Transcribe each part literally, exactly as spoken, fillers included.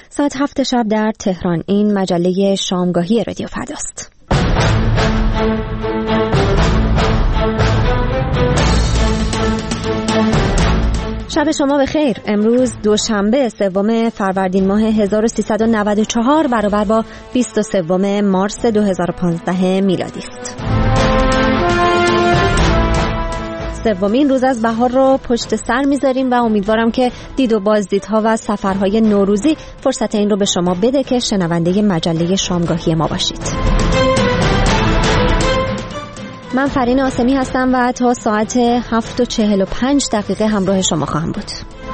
ساعت هفت شب در تهران. این مجله شامگاهی رادیو فرداست. شب شما بخیر. امروز دوشنبه سوم فروردین ماه هزار و سیصد و نود و چهار برابر با بیست و سوم مارس دو هزار و پانزده میلادی است. سومین روز از بهار رو پشت سر میذاریم و امیدوارم که دید و بازدیدها و سفرهای نوروزی فرصت این رو به شما بده که شنونده مجله شامگاهی ما باشید. من فرین آسمی هستم و تا ساعت هفت و چهل و پنج دقیقه همراه شما خواهم بود.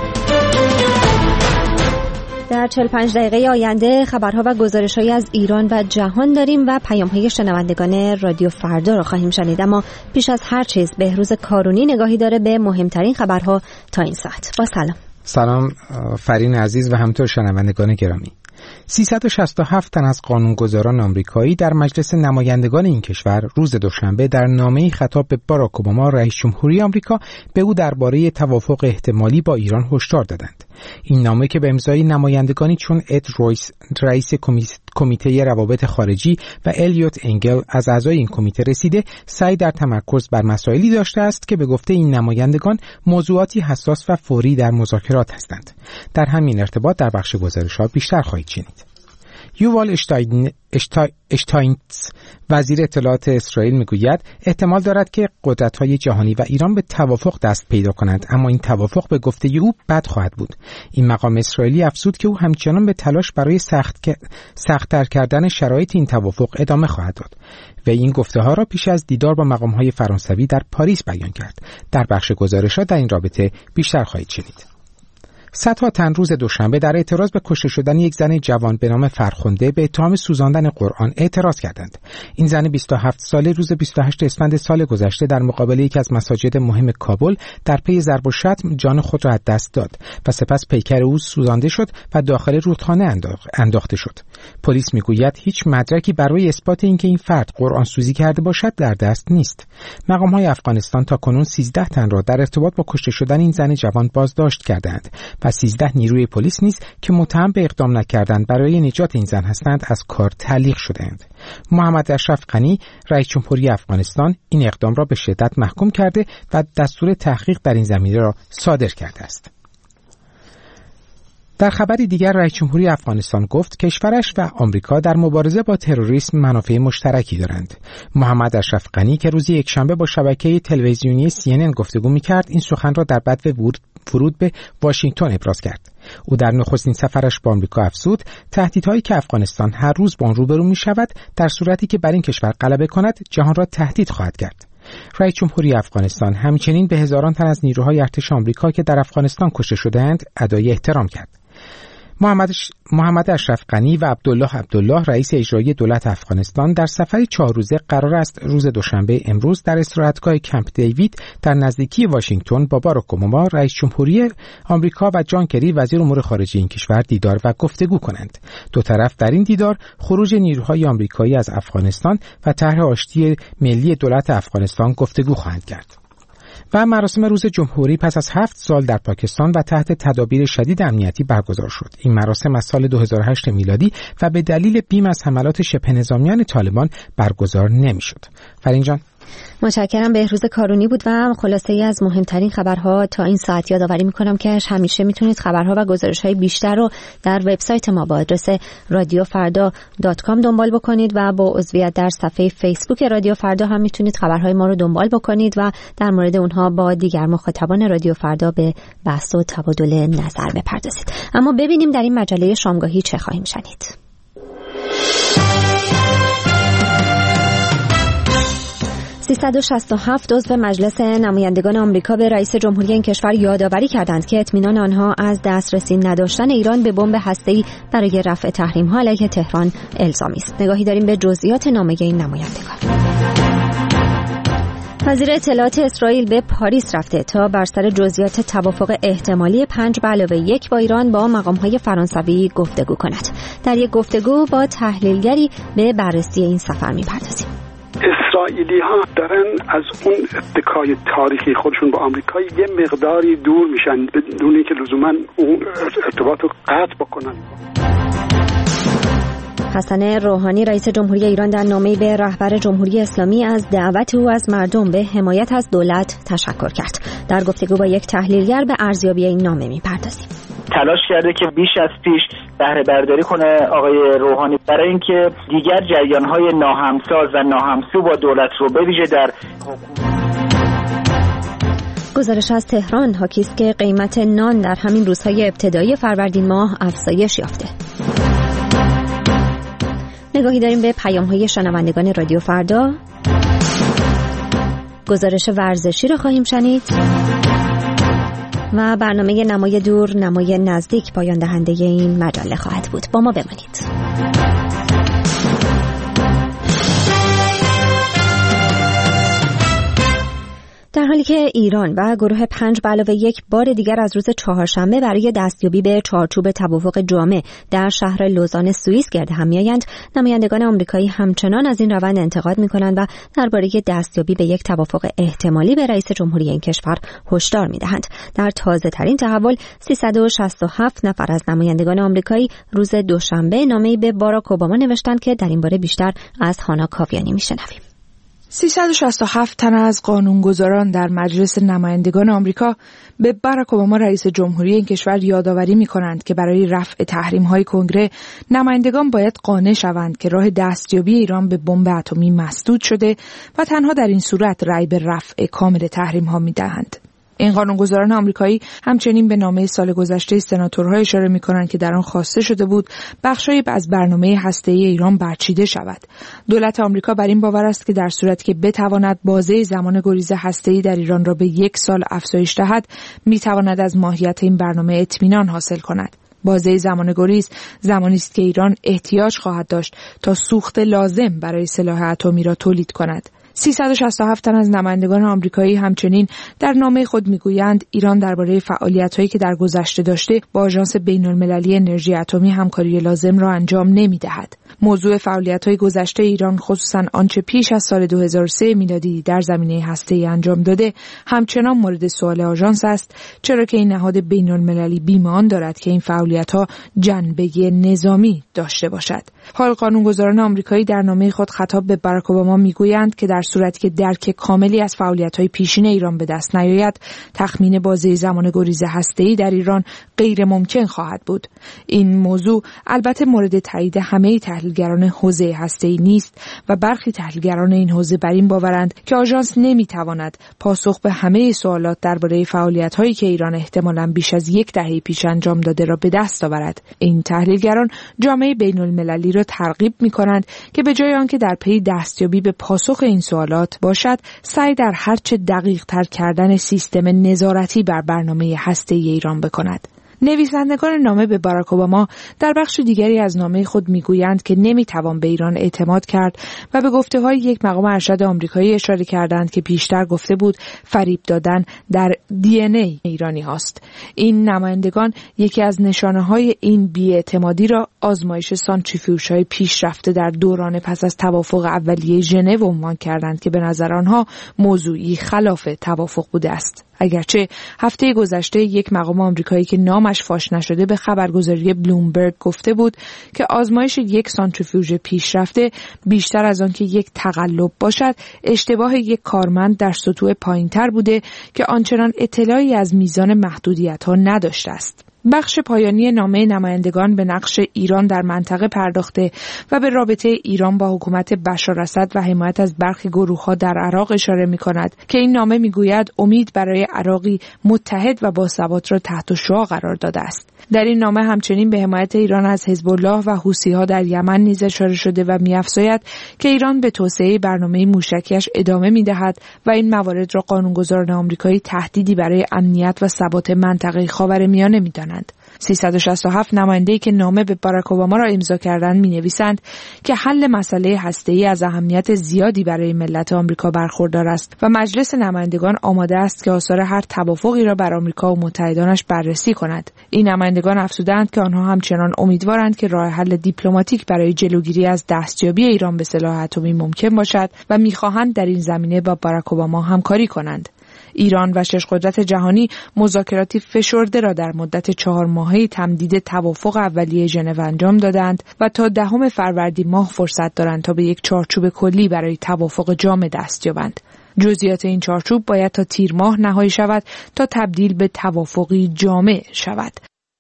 در چهل و پنج دقیقه آینده خبرها و گزارش‌هایی از ایران و جهان داریم و پیام‌های شنوندگان رادیو فردا را خواهیم شنید. اما پیش از هر چیز بهروز کارونی نگاهی داره به مهمترین خبرها تا این ساعت. با سلام. سلام فرین عزیز و همینطور شنوندگان گرامی. سیصد و شصت و هفت تن از قانونگذاران آمریکایی در مجلس نمایندگان این کشور روز دوشنبه در نامه‌ای خطاب به باراک اوباما رئیس جمهوری آمریکا به او درباره توافق احتمالی با ایران هشدار دادند. این نامه که به امضای نمایندگانی چون اد رویس رئیس کمیته روابط خارجی و الیوت انگل از اعضای این کمیته رسیده، سعی در تمرکز بر مسائلی داشته است که به گفته این نمایندگان موضوعاتی حساس و فوری در مذاکرات هستند. در همین ارتباط در بخش گزارش‌ها بیشتر خواهید شنید. یووال اشتاین اشتاینتس وزیر اطلاعات اسرائیل میگوید احتمال دارد که قدرت‌های جهانی و ایران به توافق دست پیدا کنند، اما این توافق به گفته او بد خواهد بود. این مقام اسرائیلی افزود که او همچنان به تلاش برای سخت سخت‌تر کردن شرایط این توافق ادامه خواهد داد و این گفته‌ها را پیش از دیدار با مقام‌های فرانسوی در پاریس بیان کرد. در بخش گزارش‌ها در این رابطه بیشتر خواهید شنید. صدها تن روز دوشنبه در اعتراض به کشته شدن یک زن جوان به نام فرخنده به اتهام سوزاندن قرآن اعتراض کردند. این زن بیست و هفت ساله روز بیست و هشتم اسفند سال گذشته در مقابل یکی از مساجد مهم کابل در پی ضرب و شتم جان خود را از دست داد و سپس پیکر او سوزانده شد و داخل رودخانه انداخته شد. پلیس میگوید هیچ مدرکی برای اثبات اینکه این فرد قرآن سوزی کرده باشد در دست نیست. مقام‌های افغانستان تاکنون سیزده تن را در ارتباط با کشته شدن این زن جوان بازداشت کردند و سیزده نیروی پلیس نیز که متهم به اقدام نکردن برای نجات این زن هستند از کار تعلیق شدند. محمد اشرف غنی رئیس جمهوری افغانستان این اقدام را به شدت محکوم کرده و دستور تحقیق در این زمینه را صادر کرده است. در خبری دیگر رئیس جمهوری افغانستان گفت کشورش و آمریکا در مبارزه با تروریسم منافع مشترکی دارند. محمد اشرف غنی که روز یکشنبه با شبکه تلویزیونی سی ان ان گفتگو می‌کرد این سخن را در بدو ورود به واشنگتن ابراز کرد. او در نخستین سفرش با آمریکا افزود تهدیدهایی که افغانستان هر روز با آن روبرو می‌شود در صورتی که بر این کشور غلبه کند جهان را تهدید خواهد کرد. رئیس جمهوری افغانستان همچنین به هزاران تن از نیروهای ارتش آمریکا که در افغانستان کشته شده‌اند ادای احترام کرد. محمد محمد اشرف غنی و عبدالله عبدالله رئیس اجرایی دولت افغانستان در سفری چهار روزه قرار است روز دوشنبه امروز در استراحتگاه کمپ دیوید در نزدیکی واشنگتن با باراک اوباما رئیس جمهوری آمریکا و جان کری وزیر امور خارجه این کشور دیدار و گفتگو کنند. دو طرف در این دیدار خروج نیروهای آمریکایی از افغانستان و طرح آشتی ملی دولت افغانستان گفتگو خواهند کرد. و مراسم روز جمهوری پس از هفت سال در پاکستان و تحت تدابیر شدید امنیتی برگزار شد. این مراسم از سال دو هزار و هشت میلادی و به دلیل بیم از حملات شبه نظامیان طالبان برگزار نمی‌شد. فرین جان، متشکرم. بهروز کارونی بود و خلاصه ای از مهمترین خبرها تا این ساعت. یادآوری میکنم که همیشه میتونید خبرها و گزارش‌های بیشتر رو در وبسایت ما با آدرس رادیو فردا دات کام دنبال بکنید و با عضویت در صفحه فیسبوک رادیو فردا هم میتونید خبرهای ما رو دنبال بکنید و در مورد اونها با دیگر مخاطبان رادیو فردا به بحث و تبادل نظر بپردازید. اما ببینیم در این مجله شامگاهی چه خواهیم شنید. سیصد و شصت و هفت عضو مجلس نمایندگان آمریکا به رئیس جمهوری این کشور یادآوری کردند که اطمینان آنها از دسترسی نداشتن ایران به بمب هسته‌ای برای رفع تحریم‌ها علیه تهران الزامی است. نگاهی داریم به جزئیات نامه این نمایندگان. وزیر اطلاعات اسرائیل به پاریس رفته تا بر سر جزئیات توافق احتمالی پنج به علاوه یک با ایران با مقام‌های فرانسوی گفتگو کند. در یک گفتگو با تحلیلگری به بررسی این سفر می‌پردازیم. اسرائیلی ها دارن از اون اتکای تاریخی خودشون با آمریکا یه مقداری دور میشن بدون اینکه لزوما اون ارتباط رو قطع بکنن. حسن روحانی رئیس جمهوری ایران در نامه‌ای به رهبر جمهوری اسلامی از دعوت او از مردم به حمایت از دولت تشکر کرد. در گفتگو با یک تحلیلگر به ارزیابی این نامه می‌پردازیم. تلاش کرده که بیش از پیش بهره برداری کنه آقای روحانی برای اینکه دیگر جریان‌های ناهمساز و ناهمسو با دولت رو به ویژه در گزارش از تهران حاکی است که قیمت نان در همین روزهای ابتدایی فروردین ماه افزایش یافته. نگاهی داریم به پیام‌های شنوندگان رادیو فردا. گزارش ورزشی را خواهیم شنید و برنامه نمای دور نمای نزدیک پایان دهنده این مجله خواهد بود. با ما بمانید. در حالی که ایران و گروه پنج به علاوه یک بار دیگر از روز چهارشنبه برای دستیابی به چارچوب توافق جامع در شهر لوزان سوئیس گرد هم می‌آیند، نمایندگان آمریکایی همچنان از این روند انتقاد می‌کنند و درباره دستیابی به یک توافق احتمالی به رئیس جمهوری این کشور هشدار می‌دهند. در تازه‌ترین تحول سیصد و شصت و هفت نفر از نمایندگان آمریکایی روز دوشنبه نامه‌ای به باراک اوباما نوشتند که در این باره بیشتر از هانا کاویانی می‌شنویم. سیصد و شصت و هفت تن از قانونگذاران در مجلس نمایندگان آمریکا به باراک اوباما رئیس جمهوری این کشور یادآوری می‌کنند که برای رفع تحریم‌های کنگره نمایندگان باید قانع شوند که راه دستیابی ایران به بمب اتمی مسدود شده و تنها در این صورت رأی به رفع کامل تحریم‌ها می‌دهند. این قانونگذاران آمریکایی همچنین به نامه سال گذشته سناتورها اشاره می‌کنند که در آن خواسته شده بود بخشی از برنامه هسته‌ای ایران برچیده شود. دولت آمریکا بر این باور است که در صورتی که بتواند بازه زمان گریز هسته‌ای در ایران را به یک سال افزایش دهد، می‌تواند از ماهیت این برنامه اطمینان حاصل کند. بازه زمان گریز زمانی است که ایران احتیاج خواهد داشت تا سوخت لازم برای سلاح اتمی را تولید کند. سیصد و شصت و هفت تن از نمایندگان آمریکایی همچنین در نامه خود میگویند ایران درباره فعالیت‌هایی که در گذشته داشته با آژانس بین‌المللی انرژی اتمی همکاری لازم را انجام نمی‌دهد. موضوع فعالیت‌های گذشته ایران، خصوصاً آنچه پیش از سال دو هزار و سه میلادی در زمینه هسته‌ای انجام داده، همچنان مورد سوال آژانس است، چرا که این نهاد بین‌المللی بی‌مان دارد که این فعالیت‌ها جنبه نظامی داشته باشد. حال قانونگذاران آمریکایی در نامه خود خطاب به باراک اوباما میگویند که در صورتی که درک کاملی از فعالیت‌های پیشین ایران به دست نیاید، تخمین بازه زمان گریز هسته‌ای در ایران غیر ممکن خواهد بود. این موضوع البته مورد تایید همه تحلیلگران حوزه هسته‌ای نیست و برخی تحلیلگران این حوزه بر این باورند که آژانس نمی‌تواند پاسخ به همه سوالات درباره فعالیت‌هایی که ایران احتمالاً بیش از یک دهه پیش انجام داده را به دست آورد. این تحلیلگران جامعه بین‌المللی را ترغیب می‌کنند که به جای آنکه در پی دستیابی به پاسخ این سوالات باشد، سعی در هرچه دقیق‌تر کردن سیستم نظارتی بر برنامه هسته‌ای ایران بکند. نویسندگان نامه به باراک اوباما در بخش دیگری از نامه خود میگویند که نمیتوان به ایران اعتماد کرد و به گفته‌های یک مقام ارشد آمریکایی اشاره کردند که پیشتر گفته بود فریب دادن در دی ان ای ایرانی هاست. این نمایندگان یکی از نشانه‌های این بی‌اعتمادی را آزمایش سانتریفیوژهای پیشرفته در دوران پس از توافق اولیه ژنو عنوان کردند که به نظر آنها موضوعی خلاف توافق بوده است. اگرچه هفته گذشته یک مقام آمریکایی که نامش فاش نشده به خبرگزاری بلومبرگ گفته بود که آزمایش یک سانتریفیوژ پیشرفته بیشتر از آن که یک تقلب باشد، اشتباه یک کارمند در سطوح پایین‌تر بوده که آنچنان اطلاعی از میزان محدودیت‌ها نداشته است. بخش پایانی نامه نمایندگان به نقش ایران در منطقه پرداخته و به رابطه ایران با حکومت بشار اسد و حمایت از برخی گروه‌ها در عراق اشاره می‌کند که این نامه می‌گوید امید برای عراقی متحد و باثبات را تحت شعاع قرار داده است. در این نامه همچنین به حمایت ایران از حزب الله و حوثی‌ها در یمن نیز اشاره شده و می‌افزاید که ایران به توسعه برنامه موشکی‌اش ادامه می‌دهد و این موارد را قانونگذاران آمریکایی تهدیدی برای امنیت و ثبات منطقه خاورمیانه می‌دانند. سیصد و شصت و هفت نماینده‌ای که نامه به باراک اوباما را امضا کردند می‌نویسند که حل مسئله هسته‌ای از اهمیت زیادی برای ملت آمریکا برخوردار است و مجلس نمایندگان آماده است که آثار هر توافقی را بر آمریکا و متحدانش بررسی کند. این نمایندگان افزودند که آنها همچنان امیدوارند که راه حل دیپلماتیک برای جلوگیری از دستیابی ایران به سلاح اتمی ممکن باشد و می‌خواهند در این زمینه با باراک اوباما همکاری کنند. ایران و شش قدرت جهانی مذاکراتی فشرده را در مدت چهار ماهه تمدید توافق اولیه ژنو انجام دادند و تا دهم فروردین ماه فرصت دارند تا به یک چارچوب کلی برای توافق جامع دست یابند. جزئیات این چارچوب باید تا تیر ماه نهایی شود تا تبدیل به توافقی جامع شود.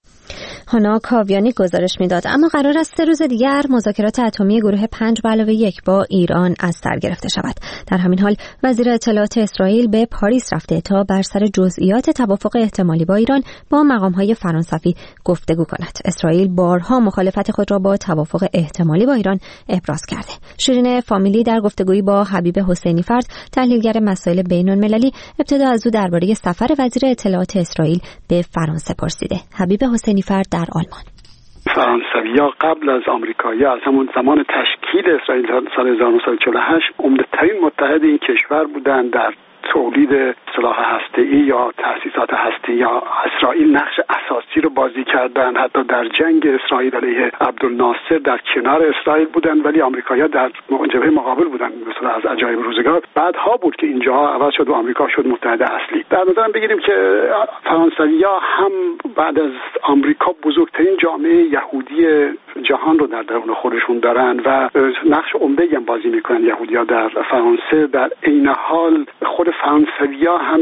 هانا کاویانی گزارش میداد. اما قرار است سه روز دیگر مذاکرات اتمی گروه پنج به علاوه یک با ایران از سر گرفته شود. در همین حال وزیر اطلاعات اسرائیل به پاریس رفته تا بر سر جزئیات توافق احتمالی با ایران با مقام‌های فرانسوی گفتگو کند. اسرائیل بارها مخالفت خود را با توافق احتمالی با ایران ابراز کرده. شیرین فامیلی در گفتگویی با حبیب حسینی فرد، تحلیلگر مسائل بین‌المللی، ابتدا از او درباره سفر وزیر اطلاعات اسرائیل به فرانسه پرسیده. حبیب حسینی فرد در آلمان: فرانسوی‌ها قبل از آمریکایی‌ها از همون زمان تشکیل اسرائیل سال هزار و نهصد و چهل و هشت عمده‌ترین متحد این کشور بودند در تولید سلاح هسته‌ای یا تأسیسات هسته‌ای. یا اسرائیل نقش اساسی رو بازی کردند، حتی در جنگ اسرائیل علیه عبدالناصر در کنار اسرائیل بودند، ولی آمریکایی‌ها در جبهه مقابل بودند. مثلا از عجایب روزگار بعدها بود که اینجاها عوض شد و آمریکا شد متحد اصلی. در نظر بگیریم که فرانسوی‌ها هم بعد از آمریکا بزرگترین جامعه یهودی جهان رو در درون خودشون دارن و نقش عمده‌ای هم بازی می‌کنن یهودی‌ها در فرانسه. در عین حال خود فرانسوی‌ها هم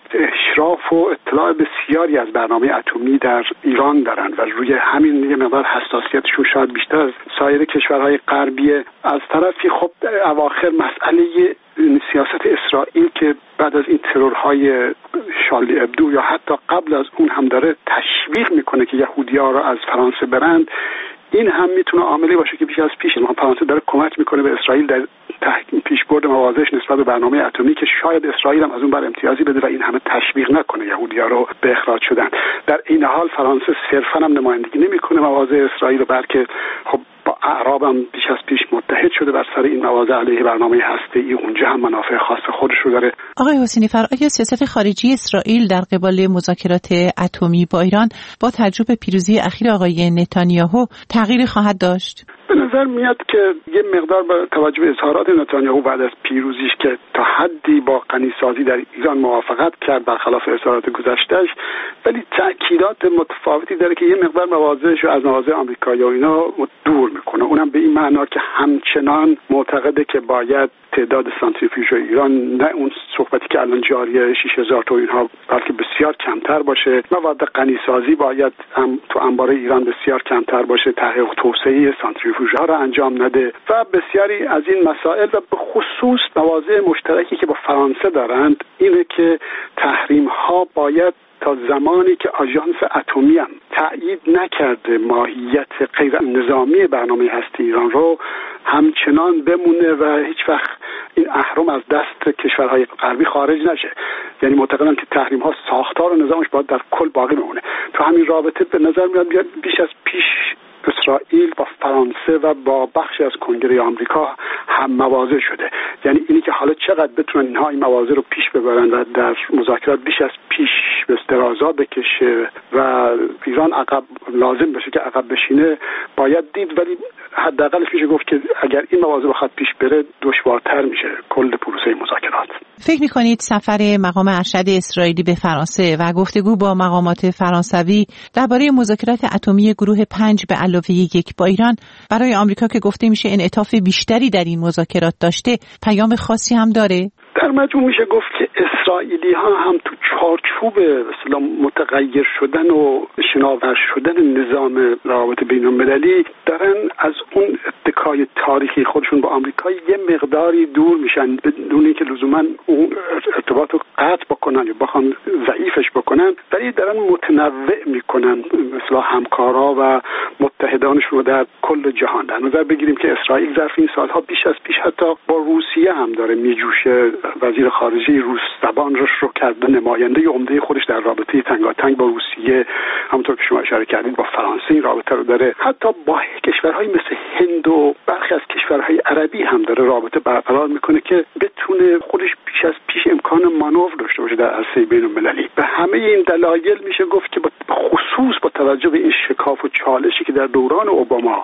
اشراف و اطلاع بسیاری از برنامه اتمی در ایران دارن و روی همین یه مقدار حساسیتشون شاید بیشتر از سایر کشورهای غربیه. از طرفی خب اواخر مسئله سیاست اسرائیل که بعد از این ترورهای شارلی ابدو یا حتی قبل از اون هم داره تشویق میکنه که یهودی‌ها رو از فرانسه برند، این هم میتونه عاملی باشه که بیش از پیش فرانسه داره کمک میکنه به اسرائیل در پیشبرد مواضعش نسبت به برنامه اتمی که شاید اسرائیل هم از اون بر امتیازی بده و این همه تشویق نکنه یهودی‌ها رو به اخراج شدن. در این حال فرانسه صرفاً هم نمایندگی نمیکنه مواضع اسرائیل، بلکه خب با اعراب هم بیش از پیش متحد شده بر سر این مواضع علیه برنامه هسته‌ای. اونجا هم منافع خاص خودش رو داره. آقای حسینی فر، آیا سیاست خارجی اسرائیل در قبال مذاکرات اتمی با ایران با تجربه پیروزی اخیر آقای نتانیاهو تغییری خواهد داشت؟ به نظر میاد که یه مقدار با توجه به اظهارات نتانیاهو بعد از پیروزیش که تا حدی با غنیسازی در ایران موافقت کرد برخلاف اظهارات گذشته‌اش، ولی تأکیدات متفاوتی داره که یه مقدار مواضعش رو از مواضع آمریکایی و اینا دور میکنه. اونم به این معنا که همچنان معتقده که باید تعداد سانتریفیوژ ایران نه اون صحبتی که الان جاریه شش هزار تا اینها، بلکه بسیار کمتر باشه. مواد غنیسازی باید هم تو انبار ایران بسیار کمتر باشه، تحقیق توسعه سانتریفیوژها را انجام نده و بسیاری از این مسائل و به خصوص مواضع مشترکی که با فرانسه دارند اینه که تحریم ها باید تا زمانی که آژانس اتمی هم تأیید نکرده ماهیت غیر نظامی برنامه هسته ایران رو همچنان بمونه و هیچ وقت این اهرم از دست کشورهای غربی خارج نشه. یعنی معتقدم که تحریم ها ساختار و نظامش باید در کل باقی بمونه. تو همین رابطه به نظر میاد بیش از پیش اسرائیل با فرانسه و با بخشی از کنگره آمریکا هم مواضع شده. یعنی اینی که حالا چقدر بتونن اینها این مواضع رو پیش ببرن و در مذاکرات بیش از پیش به درازا بکشه و ایران عقب لازم بشه که عقب بشینه باید دید، ولی حداقلش میشه گفت که اگر این مواضع بخواد پیش بره دشوارتر میشه کل پروسه مذاکرات. فکر میکنید سفر مقام ارشد اسرائیلی به فرانسه و گفتگو با مقامات فرانسوی درباره مذاکرات اتمی گروه پنج به علاوه یک با ایران برای آمریکا که گفته میشه انعطاف بیشتری در این مذاکرات داشته پیام خاصی هم داره؟ در مجموع میشه گفت که اسرائیلی ها هم تو چارچوب مثلا متغیر شدن و شناور شدن نظام روابط بین المللی دارن از اون اتکای تاریخی خودشون با آمریکا یه مقداری دور میشن بدون اینکه لزوما اون ارتباط رو قطع بکنن یا بخوان ضعیفش بکنن، ولی دارن متنوع میکنن مثلا همکارا و متحدانشون رو در کل جهان. در نظر بگیریم که اسرائیل ظرف این سالها بیش از پیش حتی با روسیه هم داره میجوشه. وزیر خارجه روس زبان رو کرده نماینده عمده خودش در رابطه تنگاتنگ با روسیه، همونطور که شما اشاره کردید با فرانسه این رابطه رو داره. حتی با کشورهای مثل هند و برخی از کشورهای عربی هم داره رابطه برقرار میکنه که بتونه خودش بیش از پیش امکان مانور داشته باشه در عرصه بین المللی. به همه این دلایل میشه گفت که با خصوص با توجه به این شکاف و چالشی که در دوران اوباما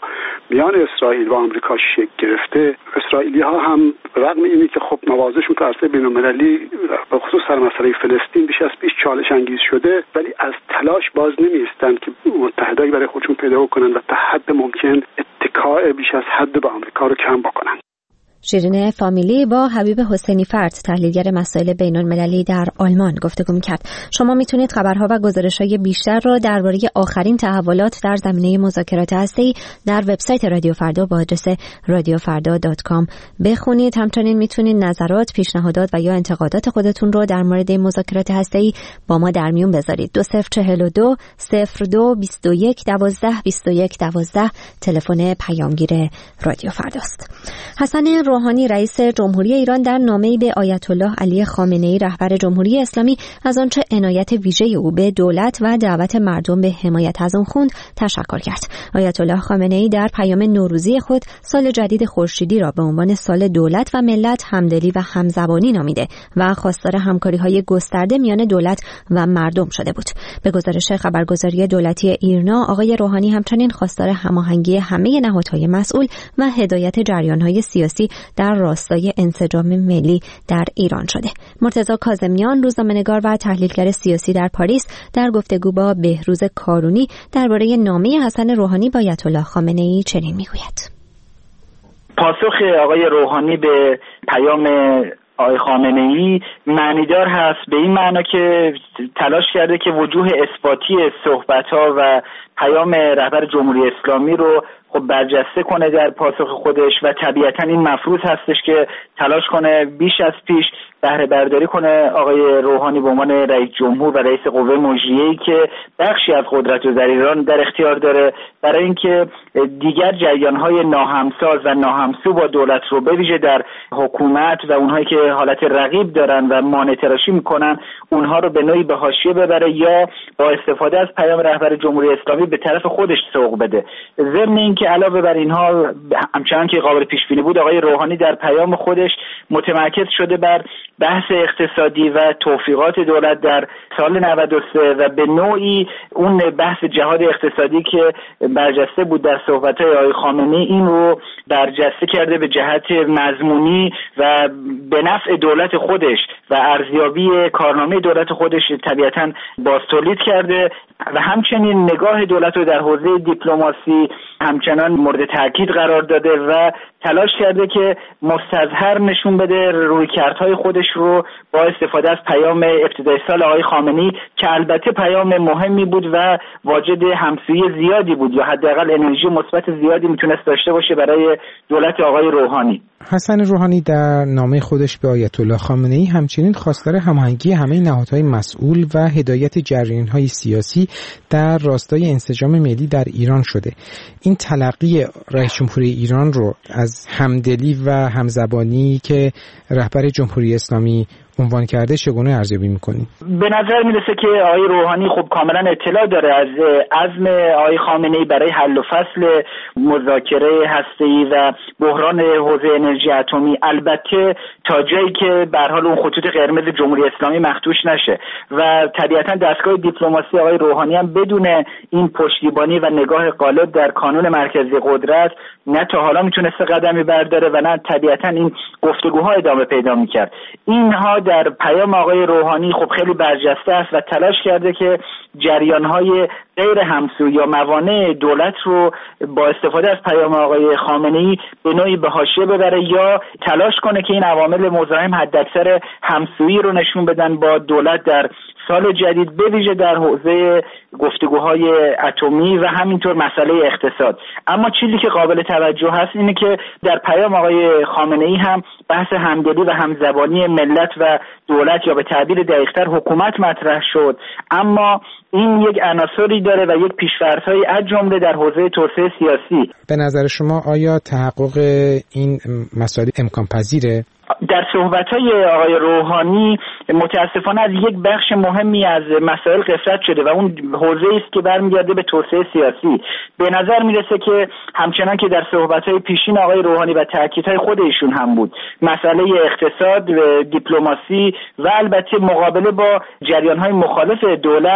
میان اسرائیل و آمریکا شکل گرفته، اسرائیلی‌ها هم رغم اینی که خب موازشون تو عرصه بین‌المللی به خصوص سر مسئله فلسطین بیش از پیش چالش انگیز شده، ولی از تلاش باز نمی‌ایستند که متحدایی برای خودشون پیدا کنن و تا حد ممکن اتکاء بیش از حد به آمریکا رو کم بکنن. شیرین فامیلی با حبیب حسینی فرد، تحلیلگر مسائل بین‌المللی در آلمان گفتگو می‌کرد. شما میتونید خبرها و گزارش‌های بیشتر را درباره آخرین تحولات در زمینه مذاکرات هسته‌ای در وبسایت رادیو فردا با آدرس رادیو فردا دات کام بخونید. همچنین میتونید نظرات، پیشنهادات و یا انتقادات خودتون رو در مورد مذاکرات هسته‌ای با ما در میون بذارید. دو صفر چهل و دو صفر دو بیست و یک دوازده بیست و یک دوازده تلفن پیامگیر رادیو فرداست. حسن روحانی رئیس جمهوری ایران در نامه‌ای به آیت الله علی خامنه‌ای رهبر جمهوری اسلامی از آنچه عنایت ویژه او به دولت و دعوت مردم به حمایت از آن خوند تشکر کرد. آیت الله خامنه‌ای در پیام نوروزی خود سال جدید خورشیدی را به عنوان سال دولت و ملت، همدلی و همزبانی نامیده و خواستار همکاری‌های گسترده میان دولت و مردم شده بود. به گزارش خبرگزاری دولتی ایرنا، آقای روحانی همچنین خواستار هماهنگی همه نهادهای مسئول و هدایت جریان‌های سیاسی در راستای انسجام ملی در ایران شده. مرتضی کاظمیان، روزنامه‌نگار و تحلیلگر سیاسی در پاریس، در گفتگو با بهروز کارونی درباره نامه حسن روحانی با آیت الله خامنه‌ای چنین میگوید: پاسخ آقای روحانی به پیام آقای خامنه‌ای معنیدار هست، به این معنا که تلاش کرده که وجوه اثباتی صحبت‌ها و پیام رهبر جمهوری اسلامی رو خب برجسته کنه در پاسخ خودش و طبیعتاً این مفروض هستش که تلاش کنه بیش از پیش بهره برداری کنه آقای روحانی به عنوان رئیس جمهور و رئیس قوه مجریه‌ای که بخشی از قدرت رو در ایران در اختیار داره، برای اینکه دیگر جریان‌های ناهمساز و ناهمسو با دولت رو به ویژه در حکومت و اونهایی که حالت رقیب دارن و مانع تراشی میکنن اونها رو به نوعی به حاشیه ببره یا با استفاده از پیام رهبر جمهوری اسلامی به طرف خودش سوق بده. ضمن اینکه علاوه بر اینها همچنان که قابل پیش بینی بود، آقای روحانی در پیام خودش متمرکز شده بر بحث اقتصادی و توفیقات دولت در سال نود و سه و به نوعی اون بحث جهاد اقتصادی که برجسته بود در صحبت‌های آقای خامنه‌ای این رو برجسته کرده به جهت مضمونی و به نفع دولت خودش و ارزیابی کارنامه دولت خودش طبیعتاً بازتولید کرده و همچنین نگاه دولت رو در حوزه دیپلماسی همچنان مورد تاکید قرار داده و تلاش کرده که مستظهر نشون بده رویکردهای خودش رو با استفاده از پیام ابتدای سال آقای خامنه‌ای که البته پیام مهمی بود و واجد همسویی زیادی بود یا حداقل انرژی مثبت زیادی میتونست داشته باشه برای دولت آقای روحانی. حسن روحانی در نامه خودش به آیت الله خامنه‌ای همچنین خواستار هماهنگی همه نهادهای مسئول و هدایت جریان‌های سیاسی در راستای انسجام ملی در ایران شده. این تلقی رئیس جمهوری ایران رو از همدلی و همزبانی که رهبر جمهوری اسلامی عنوان کرده چگونه ارزیابی می‌کنی؟ به نظر میرسه که آقای روحانی خب کاملا اطلاع داره از عزم آقای خامنه‌ای برای حل و فصل مذاکره هسته‌ای و بحران حوزه انرژی اتمی، البته تا جایی که به هر حال اون خطوط قرمز جمهوری اسلامی مخدوش نشه و طبیعتا دستگاه دیپلماسی آقای روحانی هم بدون این پشتیبانی و نگاه غالب در کانون مرکزی قدرت نه تا حالا میتونسته قدمی برداره و نه طبیعتا این گفتگوها ادامه پیدا میکرد. اینها در پیام آقای روحانی خب خیلی برجسته است و تلاش کرده که جریان‌های غیر همسو یا موانع دولت رو با استفاده از پیام آقای خامنه‌ای به نوعی به حاشیه ببره یا تلاش کنه که این عوامل مزاحم حداکثر همسویی رو نشون بدن با دولت در سال جدید، به ویژه در حوزه گفتگوهای اتمی و همینطور مسئله اقتصاد. اما چیزی که قابل توجه هست اینه که در پیام آقای خامنه‌ای هم بحث همدلی و همزبانی ملت و دولت یا به تعبیر دقیق‌تر حکومت مطرح شد، اما این یک عناصری داره و یک پیش‌فرض‌هایی از جمله در حوزه توسعه سیاسی. به نظر شما آیا تحقق این مسائل امکان پذیره؟ در صحبت‌های آقای روحانی متاسفانه از یک بخش مهمی از مسائل غفلت شده و اون حوزه‌ای است که برمیگرده به توسعه سیاسی. به نظر میرسه که همچنان که در صحبت‌های پیشین آقای روحانی و تاکیدهای خود ایشون هم بود، مسئله اقتصاد، دیپلماسی و البته مقابله با جریان‌های مخالف دولت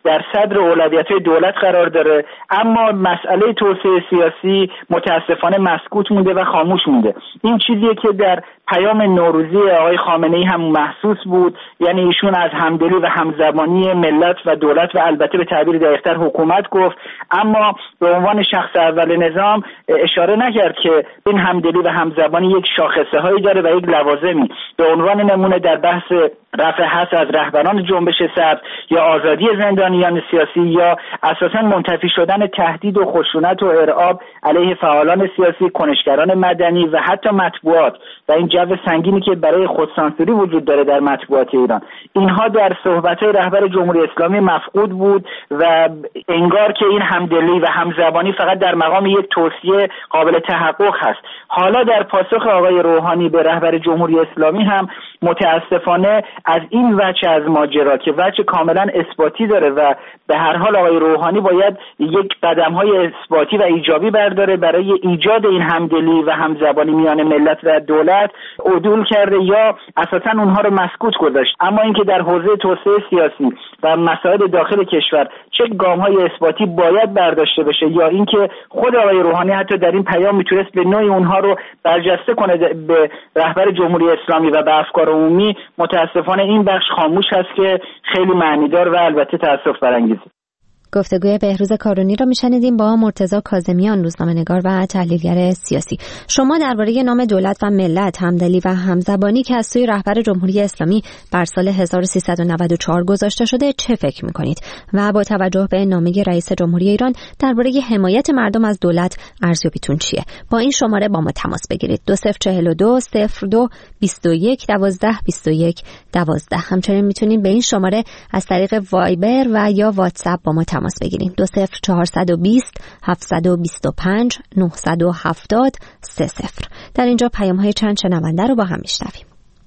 در صدر اولویت‌های دولت قرار داره، اما مسئله توسعه سیاسی متاسفانه مسکوت مونده و خاموش مونده. این چیزیه که در پیام نوروزی آقای خامنه‌ای هم محسوس بود، یعنی ایشون از همدلی و همزبانی ملت و دولت و البته به تعبیر دقیق‌تر حکومت گفت، اما به عنوان شخص اول نظام اشاره نکرد که این همدلی و همزبانی یک شاخصه هایی داره و یک لوازمی. به عنوان نمونه در بحث رفع حث از رهبران جنبش سبز یا آزادی زندانیان سیاسی یا اساساً منتفی شدن تهدید و خشونت و ارعاب علیه فعالان سیاسی، کنشگران مدنی و حتی مطبوعات و این جو سنگینی که برای خودسانسوری وجود داره در مطبوعات ایران، اینها در صحبت‌های رهبر جمهوری اسلامی مفقود بود و انگار که این همدلی و همزبانی فقط در مقام یک توصیه قابل تحقق هست. حالا در پاسخ آقای روحانی به رهبر جمهوری اسلامی هم متاسفانه از این وجه از ماجرا که وجه کاملا اثباتی داره و به هر حال آقای روحانی باید یک قدم‌های اثباتی و ایجابی برداره برای ایجاد این همدلی و همزبانی میان ملت و دولت، عدول کرده یا اساساً اونها رو مسکوت گذاشت. اما اینکه در حوزه توسعه سیاسی و مسائل داخل کشور چه گام‌های اثباتی باید برداشته بشه یا اینکه خود آقای روحانی حتی در این پیام میتونست به نوعی اونها رو برجسته کنه به رهبر جمهوری اسلامی و به افکار عمومی، متاسفانه این بخش خاموش هست که خیلی معنیدار و البته تأسف برانگیزه. گفتگوی بهروز کارونی را میشنیدیم با مرتضی کاظمیان، روزنامه‌نگار و تحلیلگر سیاسی. شما درباره نام دولت و ملت، همدلی و همزبانی که از سوی رهبر جمهوری اسلامی بر سال هزار و سیصد و نود و چهار گذاشته شده چه فکر می‌کنید؟ و با توجه به نامه رئیس جمهوری ایران درباره حمایت مردم از دولت ارزیابیتون چیه؟ با این شماره با ما تماس بگیرید. دو صفر چهل و دو صفر دو بیست و یک دوازده بیست و یک دوازده. همچنین میتونید به این شماره از طریق وایبر و یا واتساپ با ما تماس بگیرید. دو صفر چهارصد و بیست هفتصد و بیست و پنج نهصد و هفتاد سه صفر. در اینجا پیام های چند شنونده رو با هم میشنویم.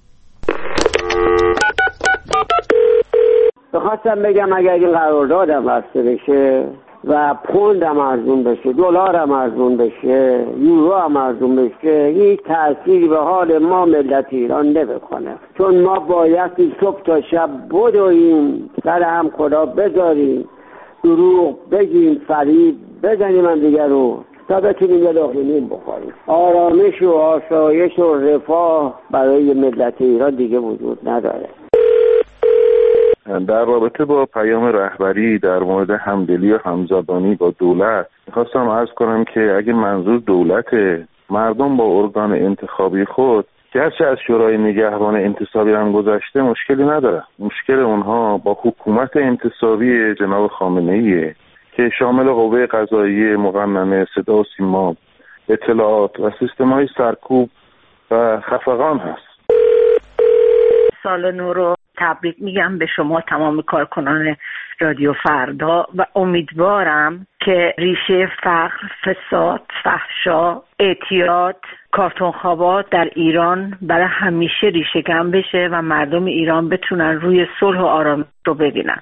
بخواستم بگم اگر این قراردادم بسته بشه و پوندم ارزون بشه، دلارم ارزون بشه، یورو هم ارزون بشه، هیچ تأثیری به حال ما ملت ایران نمیکنه، چون ما بایستی صبح تا شب بدویم، سر هم خدا بذاریم، دروغ بگیم، فریب بزنیم هم دیگر رو تا بتونیم یه لقمه نون بخوریم. آرامش و آسایش و رفاه برای ملت ایران دیگه وجود نداره. در رابطه با پیام رهبری در مورد همدلی و همزبانی با دولت میخواستم عرض کنم که اگه منظور دولت، مردم با ارگان انتخابی خود گرچه از شورای نگهبان انتصابی هم گذشته مشکلی نداره. مشکل اونها با حکومت انتصابی جناب خامنه‌ایه که شامل قوه قضاییه، مقننه، صدا و سیما، اطلاعات و سیستم‌های سرکوب و خفقان هست. سال نو رو تبریک میگم به شما تمام کارکنان رادیو فردا و امیدوارم که ریشه فقر، فساد، فحشا، اعتیاد، کارتونخوابات در ایران برای همیشه ریشه کن بشه و مردم ایران بتونن روی صلح و آرامش رو ببینن.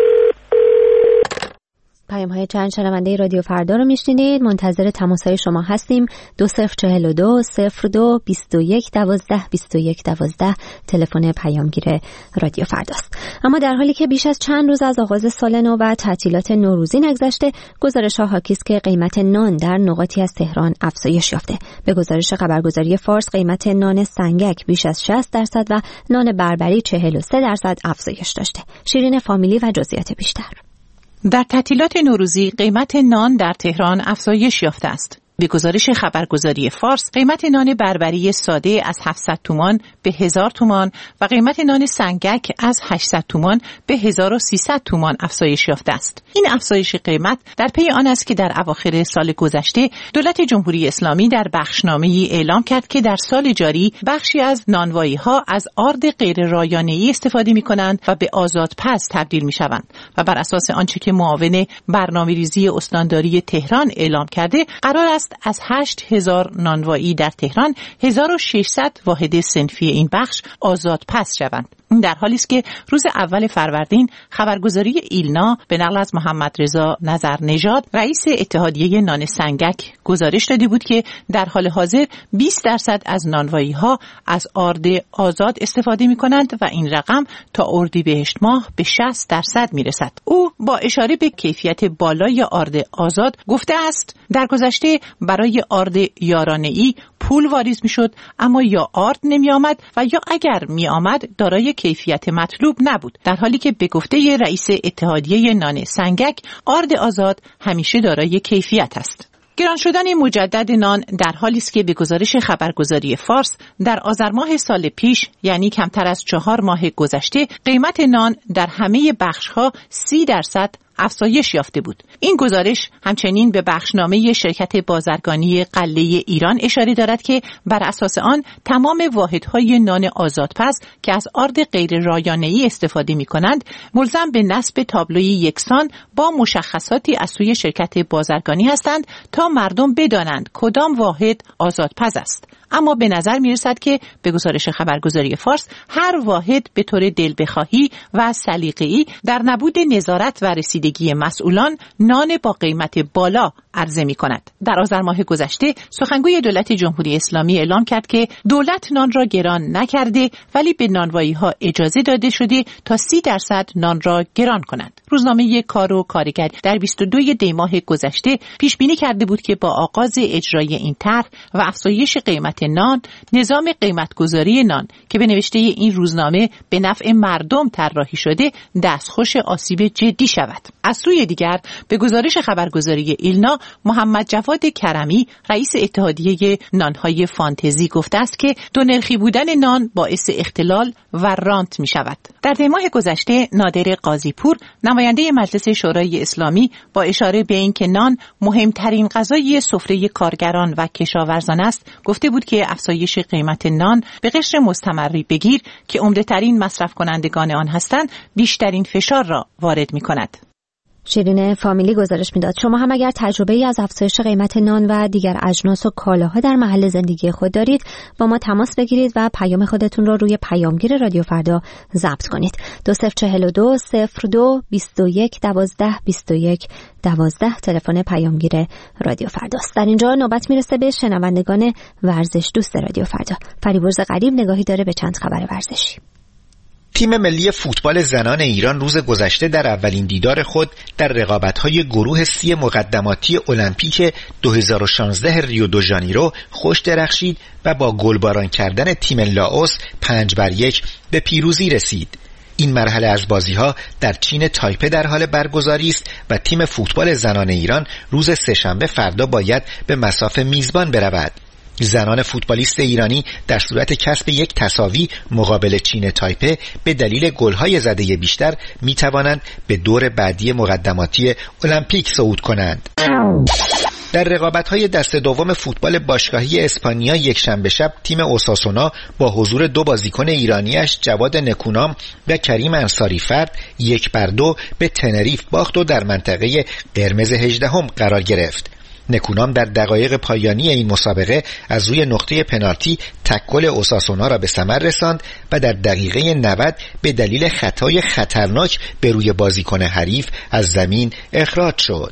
پیام های چند شنونده رادیو فردا رو میشنیدید. منتظر تماس های شما هستیم. دو صفر چهل و دو صفر دو بیست و یک دوازده بیست و یک دوازده تلفن پیامگیر رادیو فرداست. اما در حالی که بیش از چند روز از آغاز سال نو و تعطیلات نوروزی نگذشته، گزارش ها حاکی است که قیمت نان در نقاطی از تهران افزایش یافته. به گزارش خبرگزاری فارس قیمت نان سنگک بیش از شصت درصد و نان بربری چهل و سه درصد افزایش داشته. شیرین فامیلی و جزئیات بیشتر. در تعطیلات نوروزی قیمت نان در تهران افزایش یافته است. به گزارش خبرگزاری فارس قیمت نان بربری ساده از هفتصد تومان به هزار تومان و قیمت نان سنگک از هشتصد تومان به هزار و سیصد تومان افزایش یافته است. این افزایش قیمت در پی آن است که در اواخر سال گذشته دولت جمهوری اسلامی در بخشنامه‌ای اعلام کرد که در سال جاری بخشی از نانوایی‌ها از آرد غیر رایانه‌ای استفاده می‌کنند و به آزادپز تبدیل می‌شوند و بر اساس آنچه که معاون برنامه‌ریزی استانداری تهران اعلام کرده قرار است از هشت هزار نانوایی در تهران هزار و ششصد واحد صنفی این بخش آزادپز شوند. این در حالی است که روز اول فروردین خبرگزاری ایلنا به نقل از محمد رضا نظرنژاد رئیس اتحادیه نان سنگک گزارش داده بود که در حال حاضر بیست درصد از نانوایی‌ها از آرد آزاد استفاده می‌کنند و این رقم تا اردیبهشت ماه به شصت درصد می‌رسد. او با اشاره به کیفیت بالای آرد آزاد گفته است در گذشته برای آرد یارانه‌ای پول واریز می‌شد، اما یا آرد نمی‌آمد و یا اگر می‌آمد دارای کیفیت مطلوب نبود، در حالی که به گفته رئیس اتحادیه نان سنگک آرد آزاد همیشه دارای کیفیت است. گران شدن مجدد نان در حالی است که به گزارش خبرگزاری فارس در آذر ماه سال پیش، یعنی کمتر از چهار ماه گذشته، قیمت نان در همه بخش‌ها سی درصد افزایش یافته بود. این گزارش همچنین به بخشنامه شرکت بازرگانی غله ایران اشاره دارد که بر اساس آن تمام واحدهای نان آزادپز که از آرد غیر رایانه‌ای استفاده می‌کنند ملزم به نصب تابلوی یکسان با مشخصاتی از سوی شرکت بازرگانی هستند تا مردم بدانند کدام واحد آزادپز است. اما به نظر می رسد که به گزارش خبرگزاری فارس هر واحد به طور دل بخواهی و سلیقه‌ای در نبود نظارت و رسیدگی مسئولان نان با قیمت بالا عرضه می کند. در آذر ماه گذشته سخنگوی دولت جمهوری اسلامی اعلام کرد که دولت نان را گران نکرده، ولی به نانوایی ها اجازه داده شده تا سی درصد نان را گران کنند. روزنامه کار و کارگر در بیست و دو دی ماه گذشته پیش بینی کرده بود که با آغاز اجرای این طرح و افزایش قیمت نان، نظام قیمتگذاری نان که به نوشته این روزنامه به نفع مردم طراحی شده دستخوش آسیب جدی شود. از سوی دیگر به گزارش خبرگزاری ایلنا، محمد جواد کرمی رئیس اتحادیه نانهای فانتزی گفته است که دو نرخی بودن نان باعث اختلال و رانت می شود. در دی ماه گذشته نادر قاضی‌پور نماینده مجلس شورای اسلامی با اشاره به اینکه نان مهمترین غذای سفره کارگران و کشاورزان است گفته بود که افزایش قیمت نان به قشر مستمری بگیر که عمده‌ترین مصرف کنندگان آن هستند بیشترین فشار را وارد می کند. شیرین فامیلی گزارش میداد شما هم اگر تجربه ای از افزایش قیمت نان و دیگر اجناس و کالاها در محل زندگی خود دارید با ما تماس بگیرید و پیام خودتون رو روی پیامگیر رادیو فردا ضبط کنید. دو صفر چهل و دو صفر دو بیست و یک دوازده بیست و یک دوازده تلفن پیامگیر رادیو فرداست. در اینجا نوبت میرسه به شنوندگان ورزش دوست رادیو فردا. فریبرز غریب نگاهی داره به چند خبر ورزشی. تیم ملی فوتبال زنان ایران روز گذشته در اولین دیدار خود در رقابت‌های گروه سی مقدماتی المپیک دو هزار و شانزده ریو دو ژانیرو خوش درخشید و با گلباران کردن تیم لاوس پنج بر یک به پیروزی رسید. این مرحله از بازی‌ها در چین تایپه در حال برگزاری است و تیم فوتبال زنان ایران روز سه‌شنبه فردا باید به مصاف میزبان برود. زنان فوتبالیست ایرانی در صورت کسب یک تساوی مقابل چین تایپه به دلیل گل‌های زده بیشتر می‌توانند به دور بعدی مقدماتی المپیک صعود کنند. در رقابت‌های دست دوم فوتبال باشگاهی اسپانیا یکشنبه شب تیم اوساسونا با حضور دو بازیکن ایرانیش جواد نکونام و کریم انصاری فرد یک بر دو به تنریف باخت و در منطقه قرمز هجدهم قرار گرفت. نکونام در دقایق پایانی این مسابقه از روی نقطه پنالتی تک گل اوساسونا را به ثمر رساند و در دقیقه نود به دلیل خطای خطرناک به روی بازیکن حریف از زمین اخراج شد.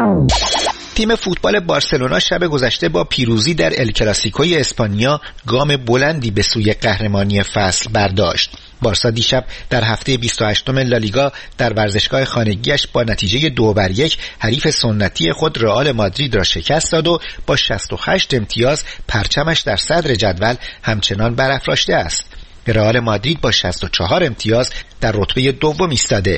تیم فوتبال بارسلونا شب گذشته با پیروزی در ال کلاسیکوی اسپانیا گام بلندی به سوی قهرمانی فصل برداشت. بارسا دیشب در هفته بیست و هشتم لالیگا در ورزشگاه خانگیش با نتیجه دو بر یک حریف سنتی خود رئال مادرید را شکست داد و با شصت و هشت امتیاز پرچمش در صدر جدول همچنان برافراشته است. رئال مادرید با شصت و چهار امتیاز در رتبه دوم ایستاده.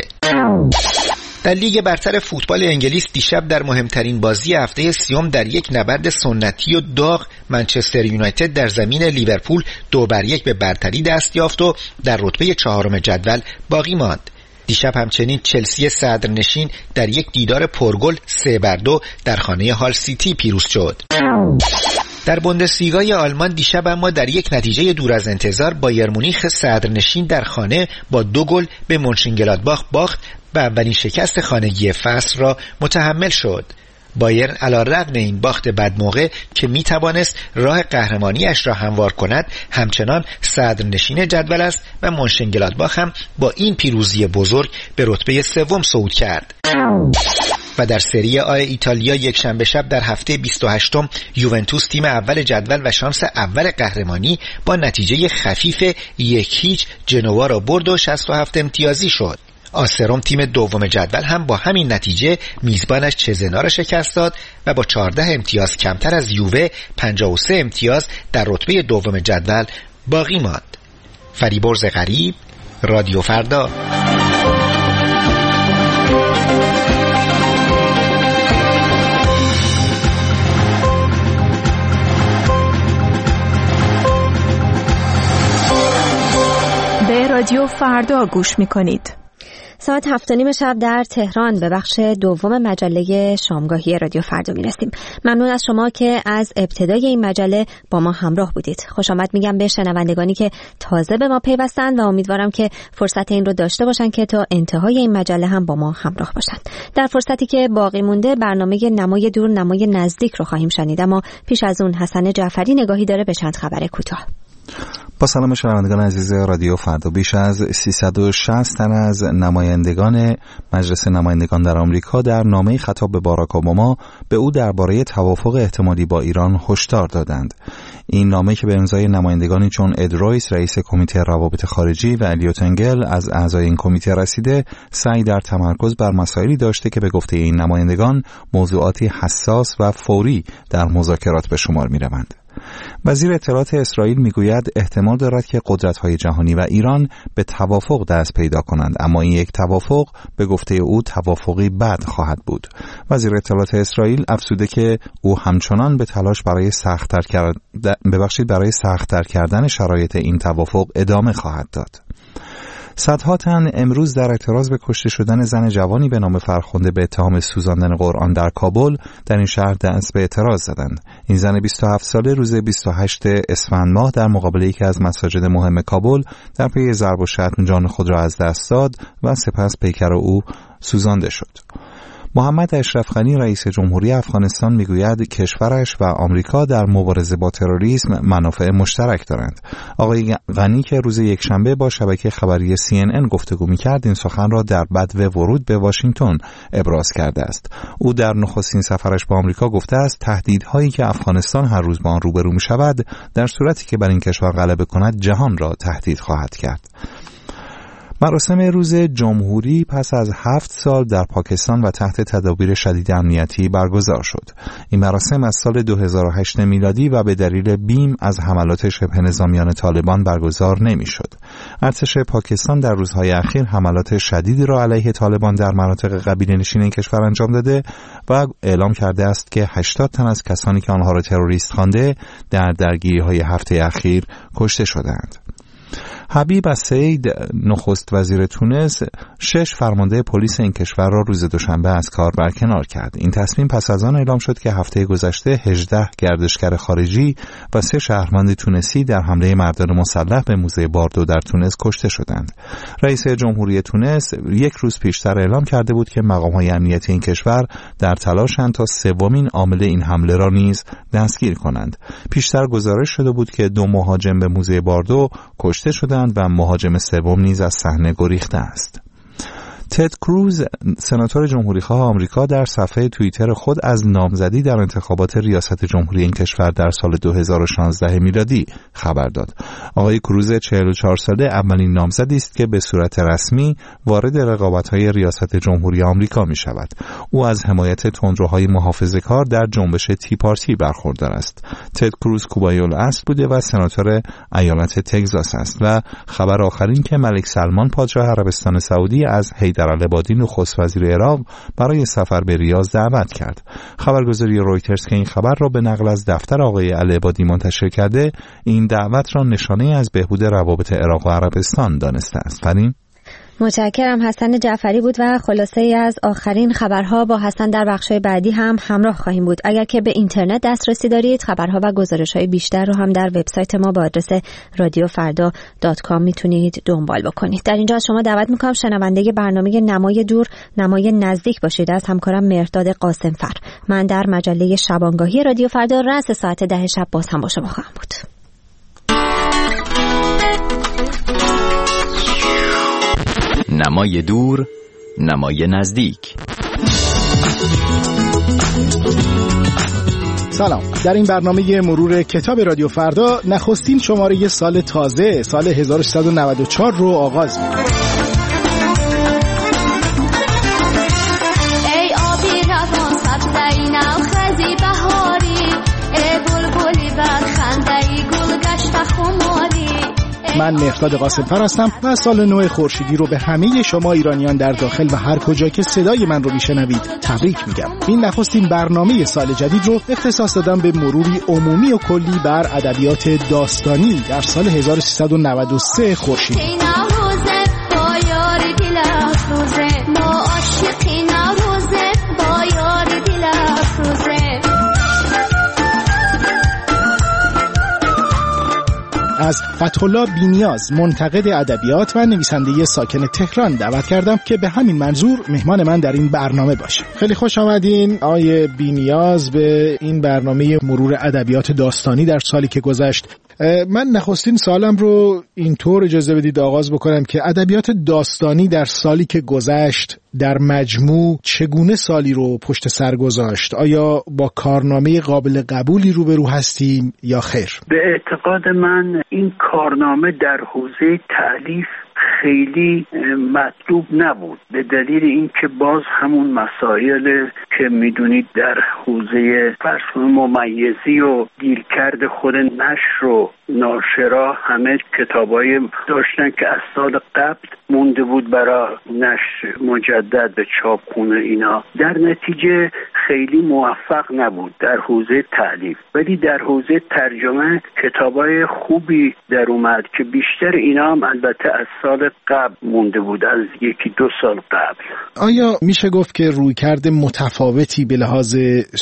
در لیگ برتر فوتبال انگلیس دیشب در مهمترین بازی هفته سیوم در یک نبرد سنتی و داغ منچستر یونایتد در زمین لیورپول دو بر یک به برتری دست یافت و در رتبه چهارم جدول باقی ماند. دیشب همچنین چلسی صدرنشین در یک دیدار پرگل سه بر دو در خانه هال سیتی پیروز شد. در بوندسلیگای آلمان دیشب اما در یک نتیجه دور از انتظار بایر مونیخ صدرنشین در خانه با دو گل به مونشنگلادباخ باخت و اولین شکست خانگی فصل را متحمل شد. بایرن علی‌رغم این باخت بدموقع که میتوانست راه قهرمانیش را هموار کند، همچنان صدرنشین جدول است و مونشنگلادباخ هم با این پیروزی بزرگ به رتبه سوم صعود کرد. و در سری آ ایتالیا یک شنبه شب در هفته بیست و هشتم یوونتوس تیم اول جدول و شانس اول قهرمانی با نتیجه خفیف یک هیچ جنوا را برد و شصت و هفت امتیازی شد. آسروم تیم دوم جدول هم با همین نتیجه میزبانش چزنا را شکست داد و با چهارده امتیاز کمتر از یووه پنجاه و سه امتیاز در رتبه دوم جدول باقی ماند. فریبرز غریب، رادیو فردا. به رادیو فردا گوش می‌کنید. ساعت هفت و نیم شب در تهران به بخش دوم مجله شامگاهی رادیو فردا میرسیم. ممنون از شما که از ابتدای این مجله با ما همراه بودید. خوش آمد میگم به شنوندگانی که تازه به ما پیوستند و امیدوارم که فرصت این رو داشته باشن که تا انتهای این مجله هم با ما همراه باشن. در فرصتی که باقی مونده برنامه نمای دور نمای نزدیک رو خواهیم شنید، اما پیش از اون حسن جعفری نگاهی داره به چند خبر کوتاه. با سلام شنوندگان عزیز رادیو فردا، بیش از سیصد و شصت تن از نمایندگان مجلس نمایندگان در آمریکا در نامه‌ای خطاب به باراک اوباما به او درباره توافق احتمالی با ایران هشدار دادند. این نامه که به امضای نمایندگانی چون اد رویس رئیس کمیته روابط خارجی و الیوت انگل از اعضای این کمیته رسیده، سعی در تمرکز بر مسائلی داشته که به گفته این نمایندگان موضوعاتی حساس و فوری در مذاکرات به شمار می‌روند. وزیر اطلاعات اسرائیل میگوید احتمال دارد که قدرت‌های جهانی و ایران به توافق دست پیدا کنند، اما این یک توافق به گفته او توافقی بد خواهد بود. وزیر اطلاعات اسرائیل افزوده که او همچنان به تلاش برای سخت‌تر کردن ببخشید برای سخت‌تر کردن شرایط این توافق ادامه خواهد داد. صدها تن امروز در اعتراض به کشته شدن زن جوانی به نام فرخنده به اتهام سوزاندن قرآن در کابل در این شهر دست به اعتراض زدند. این زن بیست و هفت ساله روز بیست و هشتم اسفند ماه در مقابل یکی از مساجد مهم کابل در پی ضرب و شتم جان خود را از دست داد و سپس پیکر او سوزانده شد. محمد اشرف غنی رئیس جمهوری افغانستان میگوید کشورش و آمریکا در مبارزه با تروریسم منافع مشترک دارند. آقای غنی که روز یکشنبه با شبکه خبری سی ان ان گفتگو می‌کرد این سخن را در بدو ورود به واشنگتن ابراز کرده است. او در نخستین سفرش به آمریکا گفته است تهدیدهایی که افغانستان هر روز با آن روبرو می‌شود در صورتی که بر این کشور غلبه کند جهان را تهدید خواهد کرد. مراسم روز جمهوری پس از هفت سال در پاکستان و تحت تدابیر شدید امنیتی برگزار شد. این مراسم از سال دو هزار و هشت میلادی و به دلیل بیم از حملات شبه نظامیان طالبان برگزار نمی شد. ارتش پاکستان در روزهای اخیر حملات شدیدی را علیه طالبان در مناطق قبیله نشین این کشور انجام داده و اعلام کرده است که هشتاد تن از کسانی که آنها را تروریست خوانده در درگیری‌های هفته اخیر کشته شدند. حبیب السید نخست وزیر تونس شش فرمانده پلیس این کشور را روز دوشنبه از کار برکنار کرد. این تصمیم پس از آن اعلام شد که هفته گذشته هجده گردشگر خارجی و سه شهروند تونسی در حمله مردان مسلح به موزه باردو در تونس کشته شدند. رئیس جمهوری تونس یک روز پیشتر اعلام کرده بود که مقام‌های امنیتی این کشور در تلاشند تا سومین عامل این حمله را نیز دستگیر کنند. پیشتر گزارش شده بود که دو مهاجم به موزه باردو کشته شدند و مهاجم سوم نیز از صحنه گریخته است. تد کروز سناتور جمهوریخواه آمریکا در صفحه توییتر خود از نامزدی در انتخابات ریاست جمهوری این کشور در سال دو هزار و شانزده میلادی خبر داد. آقای کروز چهل و چهار ساله اولین نامزدی است که به صورت رسمی وارد رقابت‌های ریاست جمهوری آمریکا می شود. او از حمایت تندروهای محافظه‌کار در جنبش تی پارتی برخوردار است. تد کروز کوبایی الاصل بوده و سناتور ایالت تگزاس است و خبر آخرین که ملک سلمان پادشاه عربستان سعودی از حیدرالعبادی نخست وزیر عراق برای سفر به ریاض دعوت کرد. خبرگزاری رویترز که این خبر را به نقل از دفتر آقای العبادی منتشر کرده، این دعوت را نشانه از بهبود روابط عراق و عربستان دانسته است. فرین متشکرم. حسن جعفری بود و خلاصه ای از آخرین خبرها با حسن در بخش‌های بعدی هم همراه خواهیم بود. اگر که به اینترنت دسترسی دارید خبرها و گزارش‌های بیشتر رو هم در وبسایت ما با آدرس رادیو فردا دات کام میتونید دنبال بکنید. در اینجا از شما دعوت میکنم شنونده برنامه نمای دور نمای نزدیک باشید از همکارم مهرداد قاسمفر. من در مجله شبانگاهی رادیو فردا رأس ساعت ده شب باز هم با شما خواهم بود. نمای دور نمای نزدیک. سلام. در این برنامه مرور کتاب رادیو فردا نخستین شماره سال تازه سال هزار و سیصد و نود و چهار رو آغاز می‌کنیم. ای آبی روان سبزه‌ای نوخزی بهاری ای بلبلی برخنده‌ای گل گشت خماری. من مهرداد قاسمفر هستم و سال نو خورشیدی رو به همه شما ایرانیان در داخل و هر کجا که صدای من رو میشنوید تبریک میگم. این نخستین برنامه سال جدید رو اختصاص دادم به مروری عمومی و کلی بر ادبیات داستانی در سال هزار و سیصد و نود و سه خورشیدی. از فتح‌الله بی‌نیاز منتقد ادبیات و نویسنده ساکن تهران دعوت کردم که به همین منظور مهمان من در این برنامه باشه. خیلی خوش آمدین آقای بی‌نیاز به این برنامه مرور ادبیات داستانی در سالی که گذشت. من نخستین سالم رو اینطور اجازه بدید آغاز بکنم که ادبیات داستانی در سالی که گذشت در مجموع چگونه سالی رو پشت سر گذاشت؟ آیا با کارنامه قابل قبولی روبرو هستیم یا خیر؟ به اعتقاد من این کارنامه در حوزه تألیف خیلی مطلوب نبود، به دلیل اینکه باز همون مسائل که میدونید در حوزه فرض ممیزی و دیرکرد خود نشر و ناشرا همه کتابای داشتن که از سال قبل مونده بود برای نشر مجدد به چاپخونه اینا، در نتیجه خیلی موفق نبود در حوزه تألیف. ولی در حوزه ترجمه کتابای خوبی در اومد که بیشتر اینا هم البته از سال قبل مونده بود، از یکی دو سال قبل. آیا میشه گفت که رویکرد متفاوتی به لحاظ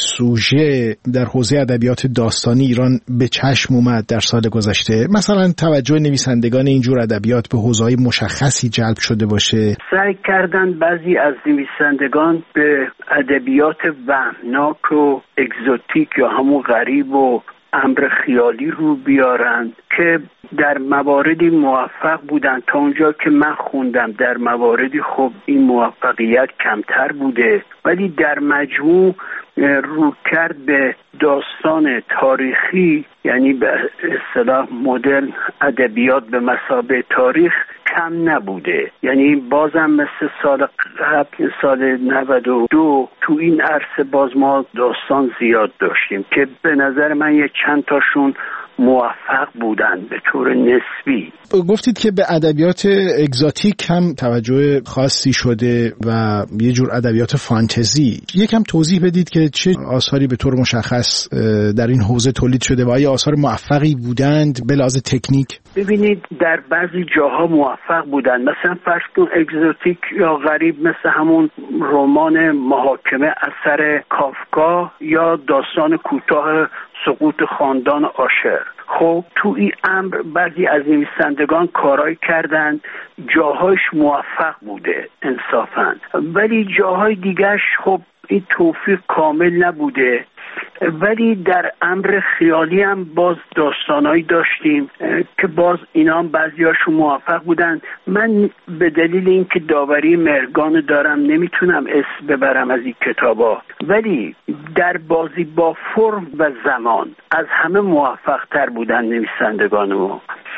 سوژه در حوزه ادبیات داستانی ایران به چشم اومد در سال گذشته؟ مثلا توجه نویسندگان اینجور ادبیات به حوزه‌های مشخصی جلب شده باشه؟ سعی کردن بعضی از نویسندگان به ادبیات وهمناک و اگزوتیک یا همون غریب و امر خیالی رو بیارن که در مواردی موفق بودن. تا اونجا که من خوندم در مواردی خب این موفقیت کمتر بوده، ولی در مجموع رو کرد به داستان تاریخی، یعنی به اصطلاح مدل ادبیات به مثابه تاریخ کم نبوده. یعنی بازم مثل سال قبل سال نود و دو تو این عرصه باز ما داستان زیاد داشتیم که به نظر من یه چند تاشون موفق بودن به طور نسبی. گفتید که به ادبیات اگزاتیک هم توجه خاصی شده و یه جور ادبیات فانتزی. یکم توضیح بدید که چه آثاری به طور مشخص در این حوزه تولید شده و آیا آثار موفقی بودند به لحاظ تکنیک؟ ببینید در بعضی جاها موفق بودن، مثلا فرض کن اگزوتیک یا غریب مثل همون رمان محاکمه اثر کافکا یا داستان کوتاه سقوط خاندان آشر. خب تو این امر بعضی از نویسندگان کارای کردن، جاهایش موفق بوده انصافاً، ولی جاهای دیگرش خب این توفیق کامل نبوده. ولی در امر خیالی هم باز داستانایی داشتیم که باز اینا هم بعضیاشون موفق بودن. من به دلیل اینکه داوری مهرگان دارم نمیتونم اسم ببرم از این کتابا، ولی در بازی با فرم و زمان از همه موفق تر بودن نویسندگان ما،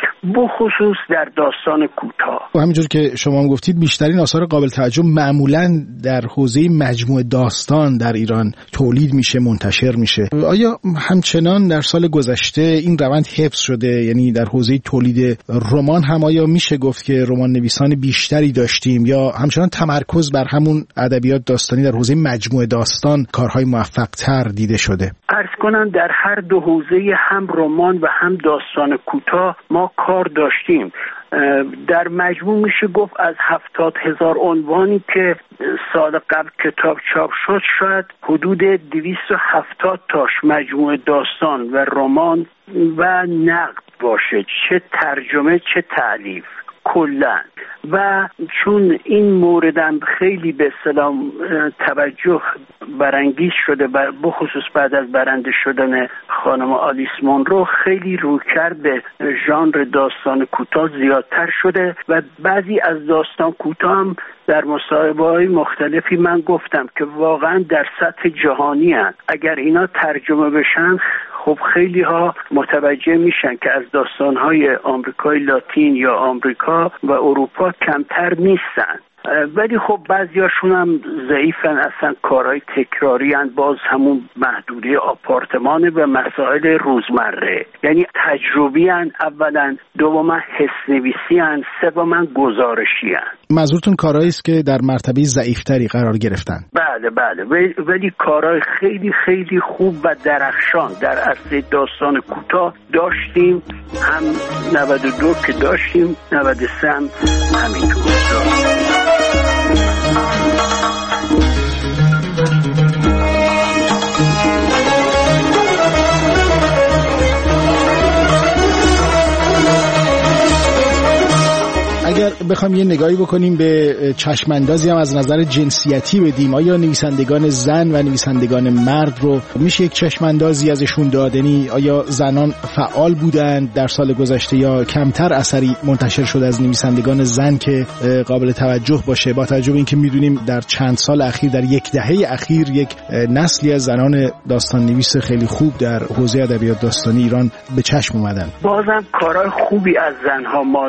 بخصوص در داستان کوتاه. و همینجور که شما هم گفتید بیشترین آثار قابل توجه معمولاً در حوزه مجموعه داستان در ایران تولید میشه، منتشر میشه. آیا همچنان در سال گذشته این روند حفظ شده؟ یعنی در حوزه تولید رمان هم آیا میشه گفت که رمان نویسان بیشتری داشتیم یا همچنان تمرکز بر همون ادبیات داستانی در حوزه مجموعه داستان کارهای موفق تر دیده شده؟ عرض کنم در هر دو حوزه هم رمان و هم داستان کوتاه ما کار داشتیم. در مجموع میشه گفت از هفتاد هزار عنوانی که سال قبل کتاب چاپ شد شاید حدود دویست و هفتاد تاش مجموع داستان و رمان و نقد باشه، چه ترجمه چه تألیف کلا. و چون این موردم خیلی به اصطلاح توجه برانگیز شده، بخصوص بعد از برنده شدن خانم آلیس مونرو، خیلی رویکرد به ژانر داستان کوتاه زیادتر شده و بعضی از داستان کوتاه هم در مصاحبه‌های مختلفی من گفتم که واقعا در سطح جهانی هستند. اگر اینا ترجمه بشن خب خیلی ها متوجه میشن که از داستان‌های آمریکای لاتین یا آمریکا و اروپا کمتر نیستن. ولی خب بعضیاشون هم ضعیفن، اصلا کارهای تکراری هن، باز همون محدوده آپارتمان و مسائل روزمره، یعنی تجربی هن اولا، دوما حس نویسی هن، سوما گزارشی هن. منظورتون کارهایی است که در مرتبه ضعیفتری قرار گرفتن؟ بله بله، ولی کارهای خیلی خیلی خوب و درخشان در عرصه داستان کوتاه داشتیم، هم نود و دو که داشتیم، نود و سه هم همینطور. اگر بخوام یه نگاهی بکنیم به چشماندازی هم از نظر جنسیتی بدیم، آیا نویسندگان زن و نویسندگان مرد رو میشه یک چشماندازی ازشون داد؟ یعنی آیا زنان فعال بودند در سال گذشته یا کمتر اثری منتشر شده از نویسندگان زن که قابل توجه باشه، با توجه به اینکه میدونیم در چند سال اخیر، در یک دهه اخیر، یک نسلی از زنان داستان نویس خیلی خوب در حوزه ادبیات داستانی ایران به چشم اومدن؟ بازم کارهای خوبی از زنها ما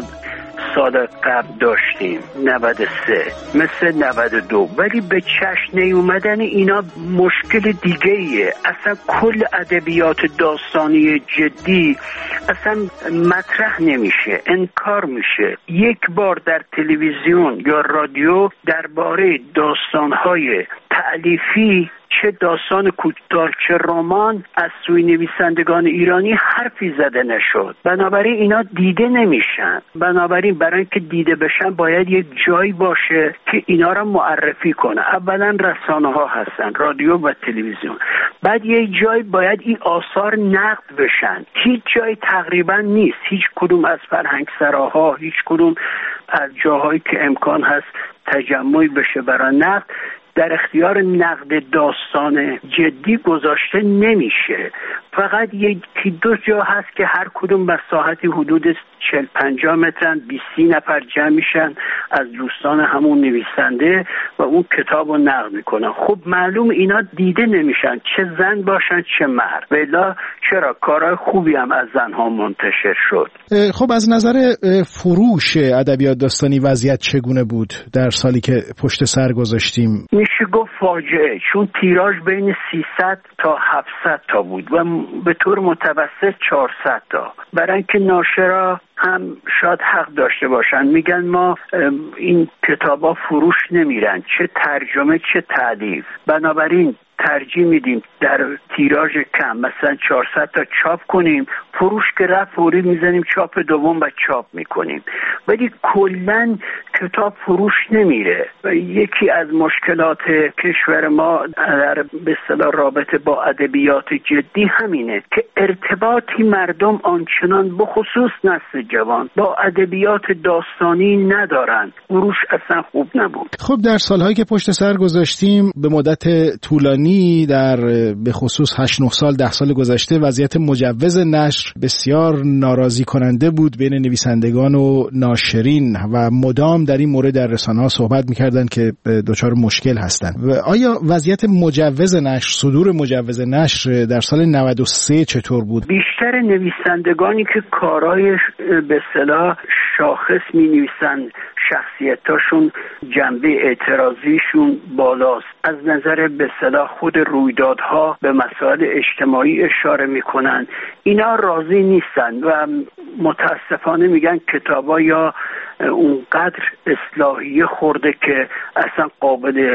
سال قبل داشتیم، نود و سه مثل نود و دو، ولی به چشم نیومدن اینا مشکل دیگه ایه. اصلا کل ادبیات داستانی جدی اصلا مطرح نمیشه، انکار میشه. یک بار در تلویزیون یا رادیو درباره داستانهای تألیفی، چه داستان کوتاه چه رمان، از سوی نویسندگان ایرانی حرفی زده نشد. بنابراین اینا دیده نمیشن. بنابراین برای اینکه دیده بشن باید یک جایی باشه که اینا را معرفی کنه. اولا رسانه ها هستن، رادیو و تلویزیون. بعد یک جایی باید این آثار نقد بشن. هیچ جایی تقریبا نیست، هیچ کدوم از فرهنگسراها، هیچ کدوم از جاهایی که امکان هست تجمعی بشه برای نقد، در اختیار نقد داستان جدی گذاشته نمیشه. فقط یکی دو جا هست که هر کدوم به ساحتی حدود چهل پنجاه مترن، بیست نفر جمع میشن از دوستان همون نویسنده و اون کتاب رو نقد میکنن. خب معلوم اینا دیده نمیشن، چه زن باشن چه مرد. ولی چرا کارهای خوبی هم از زنها منتشر شد. خب از نظر فروش ادبیات داستانی وضعیت چگونه بود در سالی که پشت سر گذاشتیم؟ میشه گفت فاجعه، چون تیراژ بین سیصد تا هفتصد تا بود و به طور متوسط چهارصد تا. برای اینکه ناشرا هم شاید حق داشته باشن، میگن ما این کتابا فروش نمیرن، چه ترجمه چه تألیف. بنابراین ترجیح میدیم در تیراژ کم، مثلا چهارصد تا چاپ کنیم، فروش که رفت فوری میزنیم چاپ دوم و چاپ میکنیم. ولی کلن کتاب فروش نمیره و یکی از مشکلات کشور ما در به اصطلاح رابطه با ادبیات جدی همینه که ارتباطی مردم آنچنان بخصوص نسل جوان با ادبیات داستانی ندارن. فروش اصلا خوب نبود. خب در سالهایی که پشت سر گذاشتیم به مدت طولانی، در به خصوص هشت نه سال ده سال گذشته، وضعیت مجوز نشر بسیار ناراضی کننده بود بین نویسندگان و ناشرین و مدام در این مورد در رسانه‌ها صحبت می‌کردند که دچار مشکل هستند. و آیا وضعیت مجوز نشر، صدور مجوز نشر در سال نود و سه چطور بود؟ بیشتر نویسندگانی که کارهای به اصطلاح شاخص می‌نویسن، شخصیتاشون جنبه اعتراضیشون بالاست، از نظر به اصطلاح خود رویدادها به مسائل اجتماعی اشاره میکنن، اینا راضی نیستن و متاسفانه میگن کتابا یا اونقدر اصلاحیه خورده که اصلا قابل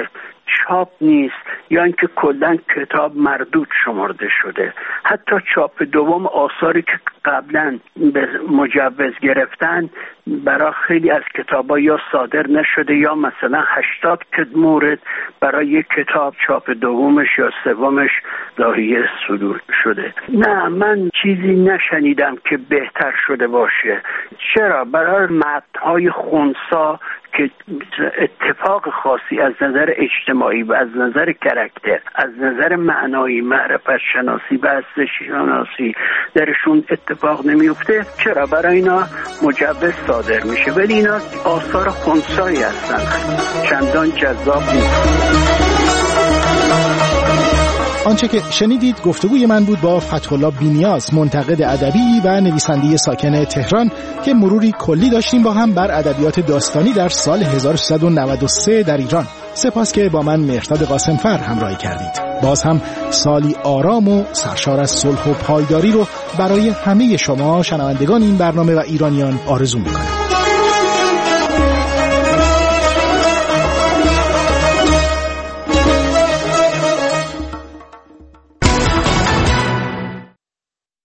چاپ نیست یا اینکه کلا کتاب مردود شمرده شده. حتی چاپ دوم آثاری که قبلا به مجوز گرفتن برای خیلی از کتابا یا صادر نشده یا مثلا هشتاد مورد برای یک کتاب چاپ دومش یا سومش لاحیه صدور شده. نه، من چیزی نشنیدم که بهتر شده باشه. چرا؟ برای متن‌های خنثی که اتفاق خاصی از نظر اجتماعی و از نظر کاراکتر، از نظر معنایی، معرفت شناسی و هستش شناسی درشون اتفاق نمیفته، چرا برای اینا مجوز صادر میشه؟ ولی اینا آثار خنثی هستن، چندان جذاب نیست. آنچه که شنیدید گفتگوی من بود با فتح‌الله بی‌نیاز، منتقد ادبی و نویسنده ساکن تهران، که مروری کلی داشتیم با هم بر ادبیات داستانی در سال هزار و سیصد و نود و سه در ایران. سپاس که با من مهرداد قاسمفر همراهی کردید. باز هم سالی آرام و سرشار از صلح و پایداری رو برای همه شما شنوندگان این برنامه و ایرانیان آرزو می‌کنم.